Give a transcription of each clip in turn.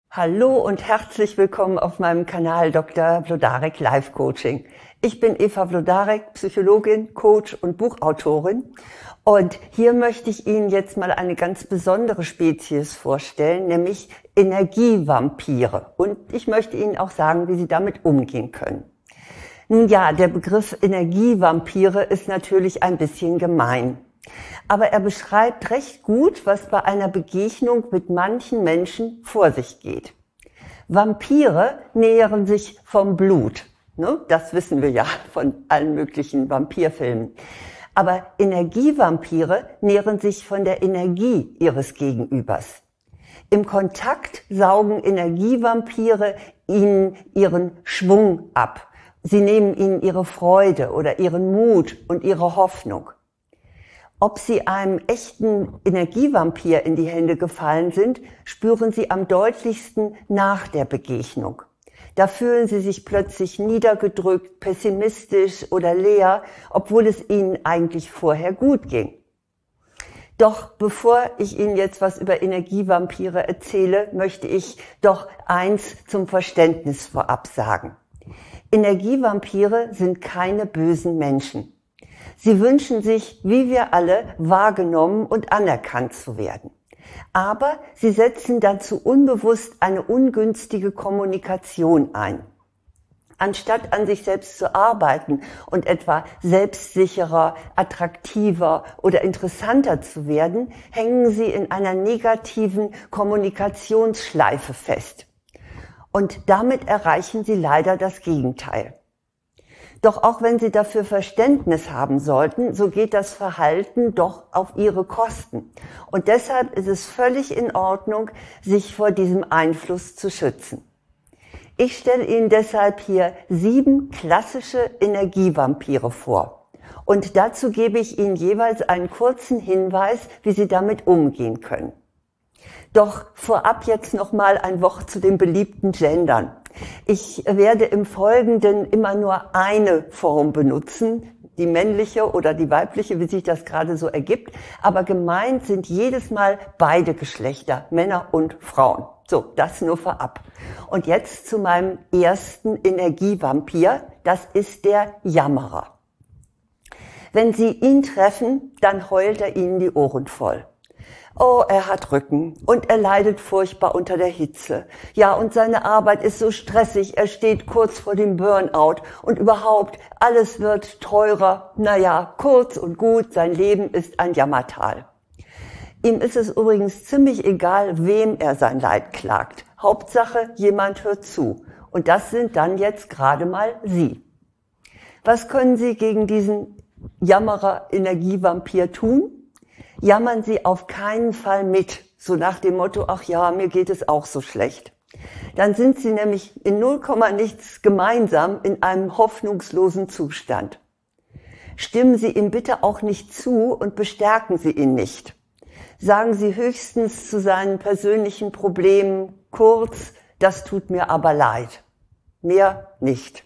Hallo und herzlich willkommen auf meinem Kanal Dr. Wlodarek Life Coaching. Ich bin Eva Wlodarek, Psychologin, Coach und Buchautorin. Und hier möchte ich Ihnen jetzt mal eine ganz besondere Spezies vorstellen, nämlich Energievampire. Und ich möchte Ihnen auch sagen, wie Sie damit umgehen können. Nun ja, der Begriff Energievampire ist natürlich ein bisschen gemein. Aber er beschreibt recht gut, was bei einer Begegnung mit manchen Menschen vor sich geht. Vampire nähren sich vom Blut. Das wissen wir ja von allen möglichen Vampirfilmen. Aber Energievampire nähren sich von der Energie ihres Gegenübers. Im Kontakt saugen Energievampire ihnen ihren Schwung ab. Sie nehmen ihnen ihre Freude oder ihren Mut und ihre Hoffnung. Ob Sie einem echten Energievampir in die Hände gefallen sind, spüren Sie am deutlichsten nach der Begegnung. Da fühlen Sie sich plötzlich niedergedrückt, pessimistisch oder leer, obwohl es Ihnen eigentlich vorher gut ging. Doch bevor ich Ihnen jetzt was über Energievampire erzähle, möchte ich doch eins zum Verständnis vorab sagen. Energievampire sind keine bösen Menschen. Sie wünschen sich, wie wir alle, wahrgenommen und anerkannt zu werden. Aber sie setzen dazu unbewusst eine ungünstige Kommunikation ein. Anstatt an sich selbst zu arbeiten und etwa selbstsicherer, attraktiver oder interessanter zu werden, hängen sie in einer negativen Kommunikationsschleife fest. Und damit erreichen sie leider das Gegenteil. Doch auch wenn Sie dafür Verständnis haben sollten, so geht das Verhalten doch auf Ihre Kosten. Und deshalb ist es völlig in Ordnung, sich vor diesem Einfluss zu schützen. Ich stelle Ihnen deshalb hier 7 klassische Energievampire vor. Und dazu gebe ich Ihnen jeweils einen kurzen Hinweis, wie Sie damit umgehen können. Doch vorab jetzt nochmal ein Wort zu den beliebten Gendern. Ich werde im Folgenden immer nur eine Form benutzen, die männliche oder die weibliche, wie sich das gerade so ergibt. Aber gemeint sind jedes Mal beide Geschlechter, Männer und Frauen. So, das nur vorab. Und jetzt zu meinem ersten Energievampir, das ist der Jammerer. Wenn Sie ihn treffen, dann heult er Ihnen die Ohren voll. Oh, er hat Rücken und er leidet furchtbar unter der Hitze. Ja, und seine Arbeit ist so stressig, er steht kurz vor dem Burnout und überhaupt, alles wird teurer. Naja, kurz und gut, sein Leben ist ein Jammertal. Ihm ist es übrigens ziemlich egal, wem er sein Leid klagt. Hauptsache, jemand hört zu. Und das sind dann jetzt gerade mal Sie. Was können Sie gegen diesen Jammerer-Energievampir tun? Jammern Sie auf keinen Fall mit, so nach dem Motto, ach ja, mir geht es auch so schlecht. Dann sind Sie nämlich in 0, nichts gemeinsam in einem hoffnungslosen Zustand. Stimmen Sie ihm bitte auch nicht zu und bestärken Sie ihn nicht. Sagen Sie höchstens zu seinen persönlichen Problemen kurz, das tut mir aber leid. Mehr nicht.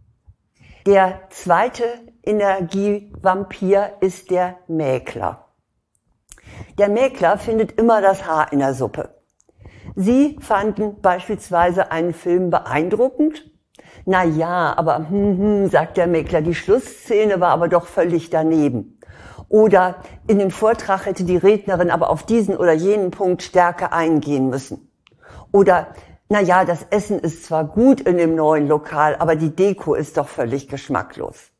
Der zweite Energievampir ist der Mäkler. Der Mäkler findet immer das Haar in der Suppe. Sie fanden beispielsweise einen Film beeindruckend. Na ja, aber sagt der Mäkler, die Schlussszene war aber doch völlig daneben. Oder in dem Vortrag hätte die Rednerin aber auf diesen oder jenen Punkt stärker eingehen müssen. Oder, na ja, das Essen ist zwar gut in dem neuen Lokal, aber die Deko ist doch völlig geschmacklos.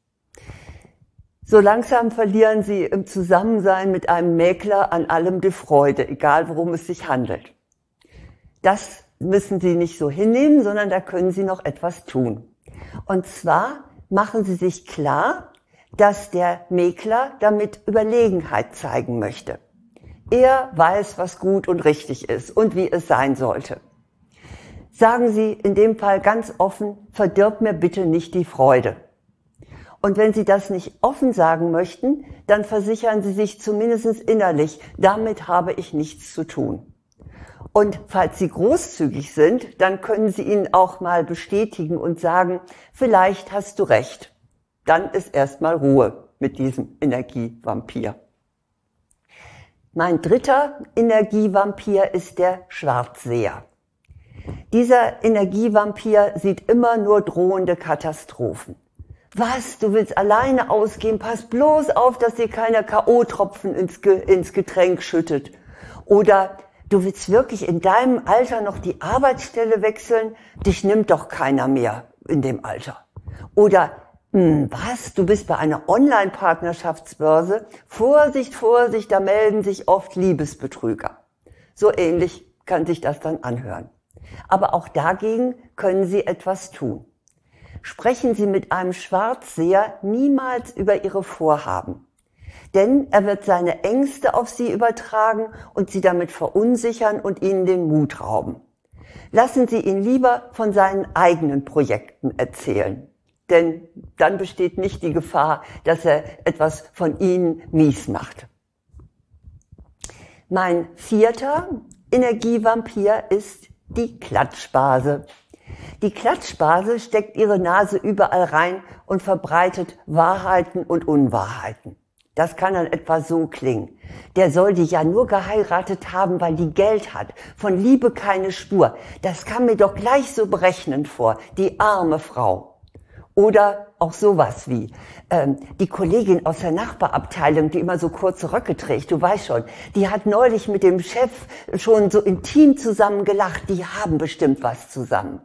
So langsam verlieren Sie im Zusammensein mit einem Mäkler an allem die Freude, egal worum es sich handelt. Das müssen Sie nicht so hinnehmen, sondern da können Sie noch etwas tun. Und zwar machen Sie sich klar, dass der Mäkler damit Überlegenheit zeigen möchte. Er weiß, was gut und richtig ist und wie es sein sollte. Sagen Sie in dem Fall ganz offen, verdirb mir bitte nicht die Freude. Und wenn Sie das nicht offen sagen möchten, dann versichern Sie sich zumindest innerlich, damit habe ich nichts zu tun. Und falls Sie großzügig sind, dann können Sie ihn auch mal bestätigen und sagen, vielleicht hast du recht. Dann ist erstmal Ruhe mit diesem Energievampir. Mein dritter Energievampir ist der Schwarzseher. Dieser Energievampir sieht immer nur drohende Katastrophen. Was, du willst alleine ausgehen? Pass bloß auf, dass dir keiner K.O.-Tropfen ins Getränk schüttet. Oder du willst wirklich in deinem Alter noch die Arbeitsstelle wechseln? Dich nimmt doch keiner mehr in dem Alter. Oder was, du bist bei einer Online-Partnerschaftsbörse? Vorsicht, Vorsicht, da melden sich oft Liebesbetrüger. So ähnlich kann sich das dann anhören. Aber auch dagegen können Sie etwas tun. Sprechen Sie mit einem Schwarzseher niemals über Ihre Vorhaben. Denn er wird seine Ängste auf Sie übertragen und Sie damit verunsichern und Ihnen den Mut rauben. Lassen Sie ihn lieber von seinen eigenen Projekten erzählen. Denn dann besteht nicht die Gefahr, dass er etwas von Ihnen mies macht. Mein 4. Energievampir ist die Klatschbase. Die Klatschbase steckt ihre Nase überall rein und verbreitet Wahrheiten und Unwahrheiten. Das kann dann etwa so klingen. Der soll die ja nur geheiratet haben, weil die Geld hat. Von Liebe keine Spur. Das kam mir doch gleich so berechnend vor. Die arme Frau. Oder auch sowas wie, die Kollegin aus der Nachbarabteilung, die immer so kurze Röcke trägt, du weißt schon, die hat neulich mit dem Chef schon so intim zusammen gelacht, die haben bestimmt was zusammen.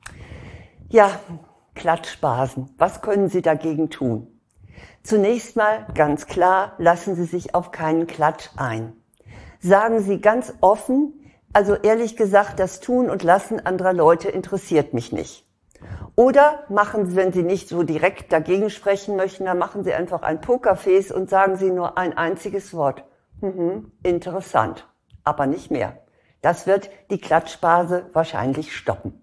Ja, Klatschbasen, was können Sie dagegen tun? Zunächst mal ganz klar, lassen Sie sich auf keinen Klatsch ein. Sagen Sie ganz offen, also ehrlich gesagt, das Tun und Lassen anderer Leute interessiert mich nicht. Oder machen Sie, wenn Sie nicht so direkt dagegen sprechen möchten, dann machen Sie einfach ein Pokerface und sagen Sie nur ein einziges Wort. Interessant, aber nicht mehr. Das wird die Klatschbase wahrscheinlich stoppen.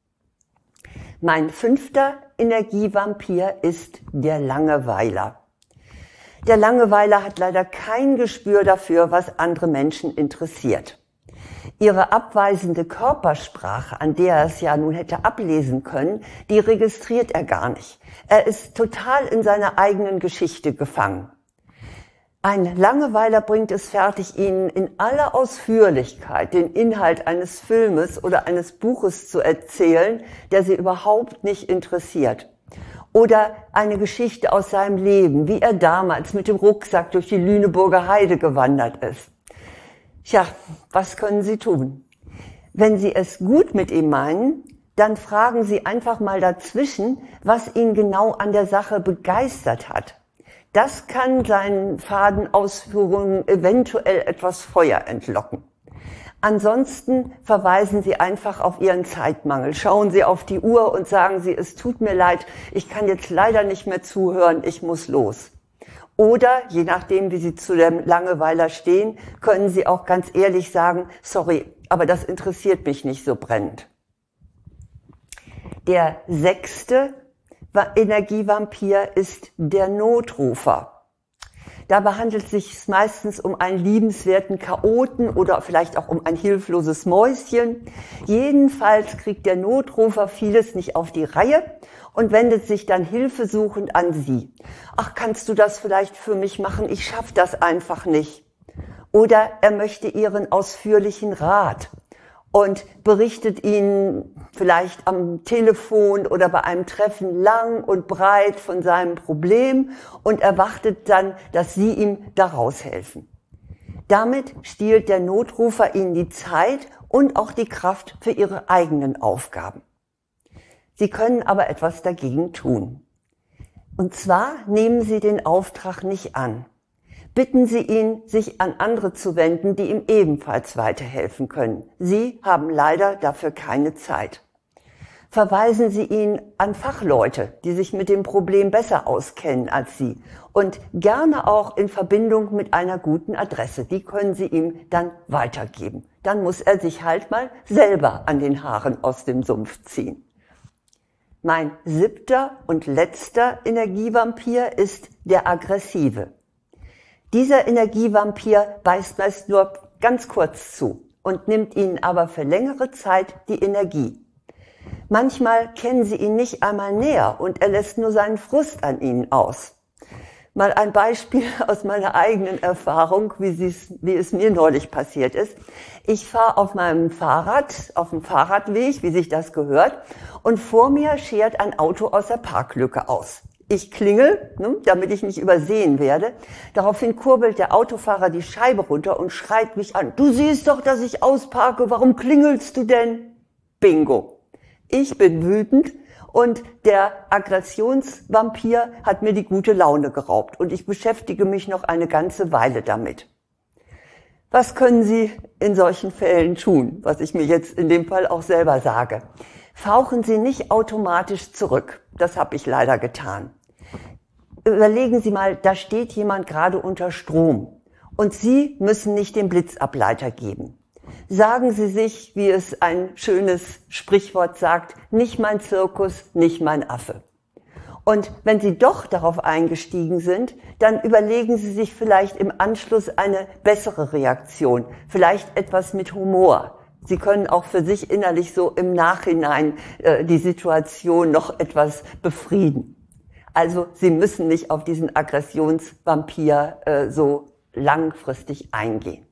Mein 5. Energievampir ist der Langeweiler. Der Langeweiler hat leider kein Gespür dafür, was andere Menschen interessiert. Ihre abweisende Körpersprache, an der er es ja nun hätte ablesen können, die registriert er gar nicht. Er ist total in seiner eigenen Geschichte gefangen. Ein Langeweiler bringt es fertig, Ihnen in aller Ausführlichkeit den Inhalt eines Filmes oder eines Buches zu erzählen, der Sie überhaupt nicht interessiert. Oder eine Geschichte aus seinem Leben, wie er damals mit dem Rucksack durch die Lüneburger Heide gewandert ist. Tja, was können Sie tun? Wenn Sie es gut mit ihm meinen, dann fragen Sie einfach mal dazwischen, was ihn genau an der Sache begeistert hat. Das kann seinen faden Ausführungen eventuell etwas Feuer entlocken. Ansonsten verweisen Sie einfach auf Ihren Zeitmangel. Schauen Sie auf die Uhr und sagen Sie, es tut mir leid, ich kann jetzt leider nicht mehr zuhören, ich muss los. Oder, je nachdem, wie Sie zu dem Langeweiler stehen, können Sie auch ganz ehrlich sagen, sorry, aber das interessiert mich nicht so brennend. Der 6. Energievampir ist der Notrufer. Dabei handelt es sich meistens um einen liebenswerten Chaoten oder vielleicht auch um ein hilfloses Mäuschen. Jedenfalls kriegt der Notrufer vieles nicht auf die Reihe und wendet sich dann hilfesuchend an Sie. Ach, kannst du das vielleicht für mich machen? Ich schaffe das einfach nicht. Oder er möchte Ihren ausführlichen Rat und berichtet Ihnen vielleicht am Telefon oder bei einem Treffen lang und breit von seinem Problem und erwartet dann, dass Sie ihm daraus helfen. Damit stiehlt der Notrufer Ihnen die Zeit und auch die Kraft für Ihre eigenen Aufgaben. Sie können aber etwas dagegen tun. Und zwar nehmen Sie den Auftrag nicht an. Bitten Sie ihn, sich an andere zu wenden, die ihm ebenfalls weiterhelfen können. Sie haben leider dafür keine Zeit. Verweisen Sie ihn an Fachleute, die sich mit dem Problem besser auskennen als Sie und gerne auch in Verbindung mit einer guten Adresse. Die können Sie ihm dann weitergeben. Dann muss er sich halt mal selber an den Haaren aus dem Sumpf ziehen. Mein 7. und letzter Energievampir ist der Aggressive. Dieser Energievampir beißt meist nur ganz kurz zu und nimmt Ihnen aber für längere Zeit die Energie. Manchmal kennen Sie ihn nicht einmal näher und er lässt nur seinen Frust an Ihnen aus. Mal ein Beispiel aus meiner eigenen Erfahrung, wie es mir neulich passiert ist. Ich fahre auf meinem Fahrrad, auf dem Fahrradweg, wie sich das gehört, und vor mir schert ein Auto aus der Parklücke aus. Ich klingel, damit ich nicht übersehen werde. Daraufhin kurbelt der Autofahrer die Scheibe runter und schreit mich an. Du siehst doch, dass ich ausparke, warum klingelst du denn? Bingo. Ich bin wütend und der Aggressionsvampir hat mir die gute Laune geraubt und ich beschäftige mich noch eine ganze Weile damit. Was können Sie in solchen Fällen tun, was ich mir jetzt in dem Fall auch selber sage? Fauchen Sie nicht automatisch zurück. Das habe ich leider getan. Überlegen Sie mal, da steht jemand gerade unter Strom und Sie müssen nicht den Blitzableiter geben. Sagen Sie sich, wie es ein schönes Sprichwort sagt, nicht mein Zirkus, nicht mein Affe. Und wenn Sie doch darauf eingestiegen sind, dann überlegen Sie sich vielleicht im Anschluss eine bessere Reaktion, vielleicht etwas mit Humor. Sie können auch für sich innerlich so im Nachhinein die Situation noch etwas befrieden. Also Sie müssen nicht auf diesen Aggressionsvampir so langfristig eingehen.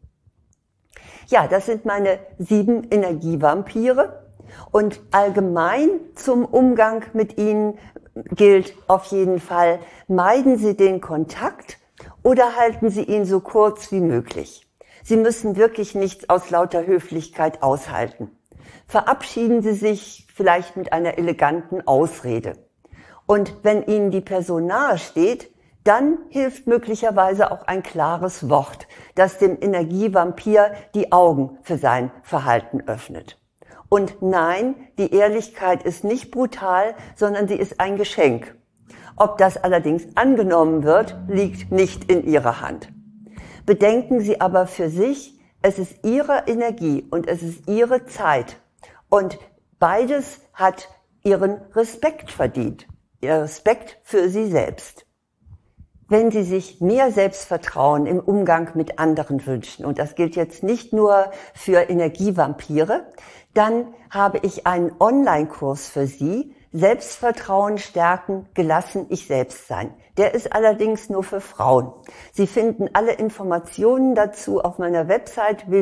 Ja, das sind meine 7 Energievampire und allgemein zum Umgang mit ihnen gilt auf jeden Fall, meiden Sie den Kontakt oder halten Sie ihn so kurz wie möglich. Sie müssen wirklich nichts aus lauter Höflichkeit aushalten. Verabschieden Sie sich vielleicht mit einer eleganten Ausrede. Und wenn Ihnen die Person nahe steht, dann hilft möglicherweise auch ein klares Wort, das dem Energievampir die Augen für sein Verhalten öffnet. Und nein, die Ehrlichkeit ist nicht brutal, sondern sie ist ein Geschenk. Ob das allerdings angenommen wird, liegt nicht in Ihrer Hand. Bedenken Sie aber für sich, es ist Ihre Energie und es ist Ihre Zeit. Und beides hat Ihren Respekt verdient. Ihr Respekt für Sie selbst. Wenn Sie sich mehr Selbstvertrauen im Umgang mit anderen wünschen, und das gilt jetzt nicht nur für Energievampire, dann habe ich einen Online-Kurs für Sie, Selbstvertrauen stärken, gelassen ich selbst sein. Der ist allerdings nur für Frauen. Sie finden alle Informationen dazu auf meiner Website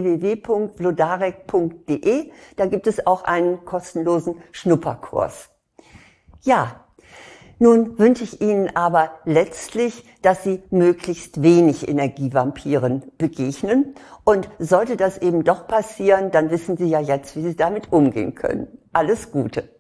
www.vlodarek.de. Da gibt es auch einen kostenlosen Schnupperkurs. Ja. Nun wünsche ich Ihnen aber letztlich, dass Sie möglichst wenig Energievampiren begegnen. Und sollte das eben doch passieren, dann wissen Sie ja jetzt, wie Sie damit umgehen können. Alles Gute.